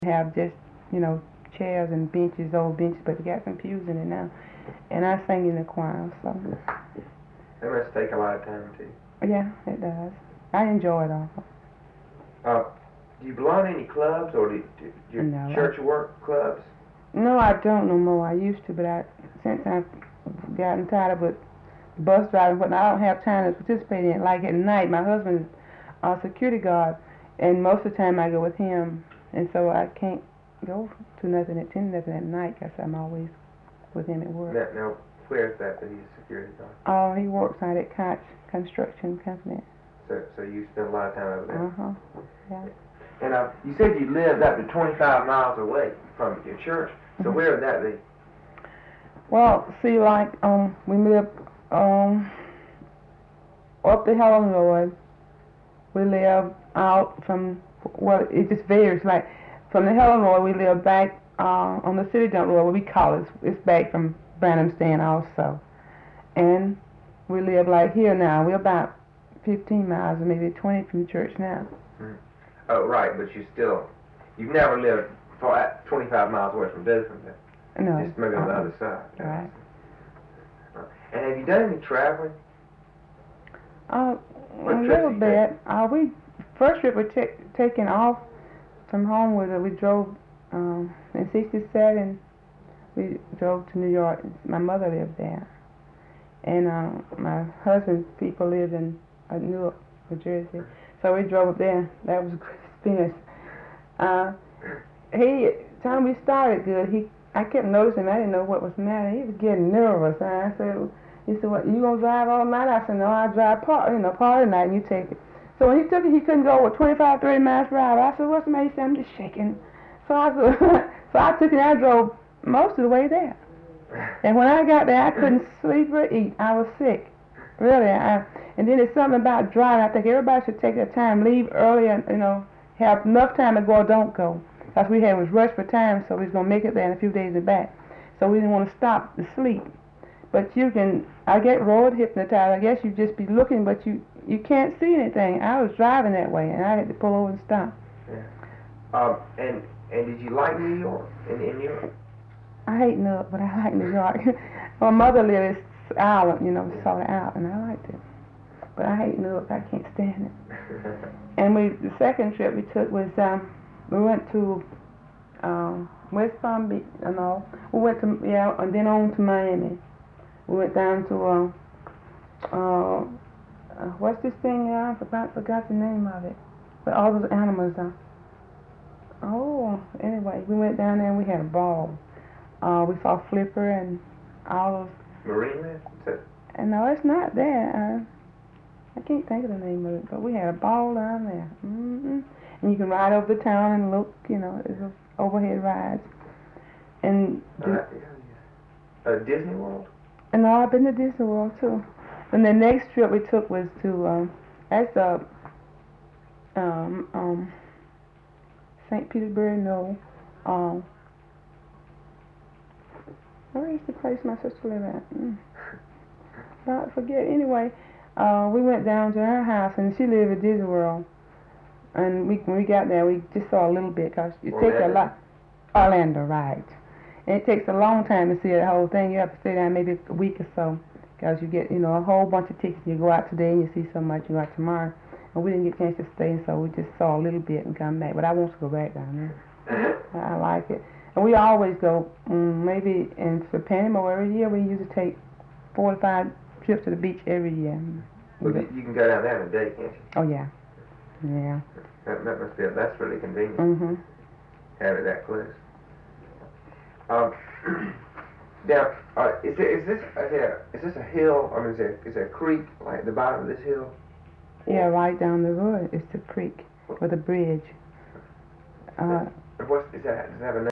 have just, you know, chairs and benches, old benches, but they got computers in it now. And I sing in the choir, so. That must take a lot of time, too. Yeah, it does. I enjoy it all. Do you belong to any clubs, or do your No, church work clubs? No, I don't no more. I used to, but since I've gotten tired of it, bus driving, but I don't have time to participate in it. Like at night, my husband's a security guard, and most of the time I go with him, and so I can't go to nothing, attend nothing at night, because I'm always with him at work. Now, where is that he's a security guard? Oh, he works out at Koch Construction Company. So you spend a lot of time over there? Uh-huh, yeah. And you said you lived up to 25 miles away from your church, so where would that be? Well, see, like, we live, up the Helen Road. We live out from, well, it just varies, like, from the Helen Road, we live back, on the City Dump Road, what we call it, it's back from Branham Stand also. And we live like here now, we're about 15 miles, or maybe 20 from church now. Mm-hmm. Oh, right, but you've never lived 25 miles away from Bismarck, No. just maybe on the other side. Right. And have you done any traveling? A little bit. First trip we taken off from home we drove in '67. We drove to New York. My mother lived there, and my husband's people lived in Newark, New Jersey. So we drove up there. That was a good experience. Time we started good, I kept noticing I didn't know what was the matter. He was getting nervous. And I said, he said, "What, you gonna drive all night?" I said, "No, I drive part of the night, and you take it." So when he took it, he couldn't go with 25, 30 miles per hour. I said, "What's the matter?" He said, "I'm just shaking." So I took it and I drove most of the way there. And when I got there, I couldn't sleep or eat. I was sick, really. And then there's something about driving. I think everybody should take their time, leave early, and have enough time to go or don't go. Because we was rushed for time, so we was gonna make it there in a few days and back. So we didn't want to stop to sleep. But I get road hypnotized. I guess you just be looking, but you can't see anything. I was driving that way, and I had to pull over and stop. Yeah. And did you like New York? In New York? I hate Newark, but I like New York. My mother lived in Island, Salt Island, and I liked it. But I hate Newark. I can't stand it. And the second trip we took was we went to West Palm Beach and all. We went to and then on to Miami. We went down to what's this thing? I forgot the name of it. But all those animals are. Anyway, we went down there and we had a ball. We saw Flipper and all those. Marineland? And no, it's not there. I can't think of the name of it, but we had a ball down there. And you can ride over the town and look, it's overhead rides. And Disney World? And no, I've been to Disney World too. And the next trip we took was to St. Petersburg. No, where is the place my sister lived at? I forget. Anyway, we went down to her house, and she lived at Disney World. And when we got there, we just saw a little bit, because it takes a lot. Orlando, right. And it takes a long time to see the whole thing. You have to stay down maybe a week or so, because you get, a whole bunch of tickets. You go out today and you see so much, you go out tomorrow. And we didn't get a chance to stay, so we just saw a little bit and come back. But I want to go back down there. I like it. And we always go, maybe in September every year. We usually take 4 to 5 trips to the beach every year. Well, you can go down there in a day, can't you? Oh, yeah. Yeah. That's really convenient. Mm-hmm. Have it that close. Now, is this a hill? I mean, is there a creek like at the bottom of this hill? Yeah, right down the road. It's the creek with a bridge. Does it have a name?